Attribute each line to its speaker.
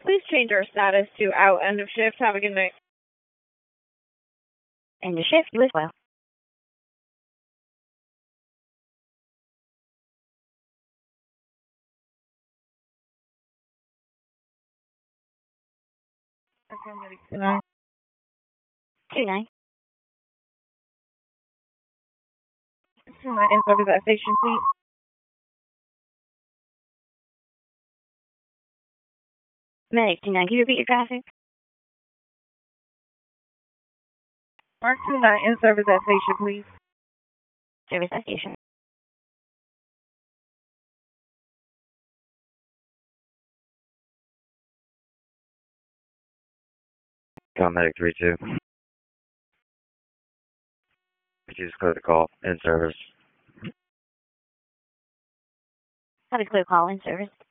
Speaker 1: Please change our status to out end of shift. Have a good night.
Speaker 2: End of shift, you as well.
Speaker 1: Good night.
Speaker 2: 2-9.
Speaker 1: In service at station, please.
Speaker 2: Medic 2-9, can you repeat your traffic?
Speaker 1: Mark 2-9, in service at station, please.
Speaker 2: Service at station.
Speaker 3: Medic 3-2. Could you just clear the call? In service.
Speaker 2: Have a clear call in service.